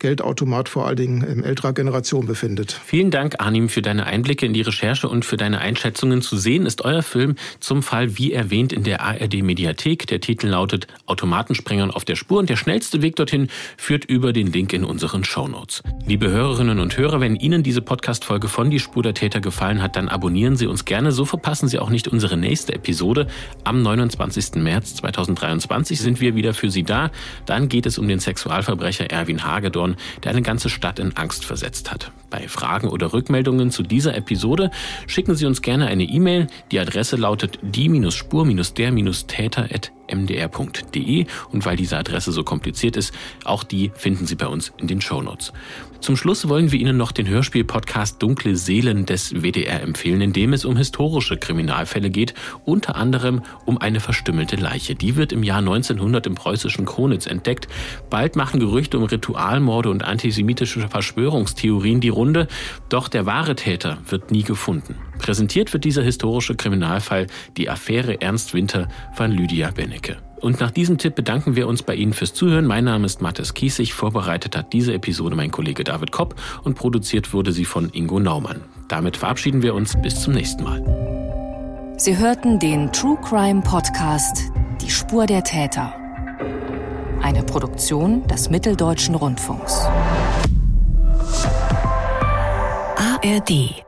Geldautomat vor allen Dingen in älterer Generation befindet. Vielen Dank, Arnim, für deine Einblicke in die Recherche und für deine Einschätzungen. Zu sehen ist euer Film zum Fall wie erwähnt in der A R D-Mediathek. Der Titel lautet Automatensprengern auf der Spur und der schnellste Weg dorthin führt über den Link in unseren Shownotes. Liebe Hörerinnen und Hörer, wenn Ihnen diese Podcast-Folge von Die Spur der Täter gefallen hat, dann abonnieren Sie uns gerne. So verpassen Sie auch nicht unsere nächste Episode. Am neunundzwanzigsten März zweitausenddreiundzwanzig sind wir wieder für Sie da. Dann geht es um den Sexualverbrecher Erwin Hagedorn, der eine ganze Stadt in Angst versetzt hat. Bei Fragen oder Rückmeldungen zu dieser Episode schicken Sie uns gerne eine E-Mail. Die Adresse lautet die-spur-der-täter at m d r punkt d e und weil diese Adresse so kompliziert ist, auch die finden Sie bei uns in den Shownotes. Zum Schluss wollen wir Ihnen noch den Hörspiel-Podcast Dunkle Seelen des W D R empfehlen, in dem es um historische Kriminalfälle geht, unter anderem um eine verstümmelte Leiche. Die wird im Jahr neunzehnhundert im preußischen Kronitz entdeckt. Bald machen Gerüchte um Ritualmorde und antisemitische Verschwörungstheorien die Runde, doch der wahre Täter wird nie gefunden. Präsentiert wird dieser historische Kriminalfall Die Affäre Ernst Winter von Lydia Bennecke. Und nach diesem Tipp bedanken wir uns bei Ihnen fürs Zuhören. Mein Name ist Mathis Kiesig. Vorbereitet hat diese Episode mein Kollege David Kopp und produziert wurde sie von Ingo Naumann. Damit verabschieden wir uns. Bis zum nächsten Mal. Sie hörten den True Crime Podcast Die Spur der Täter. Eine Produktion des Mitteldeutschen Rundfunks. A R D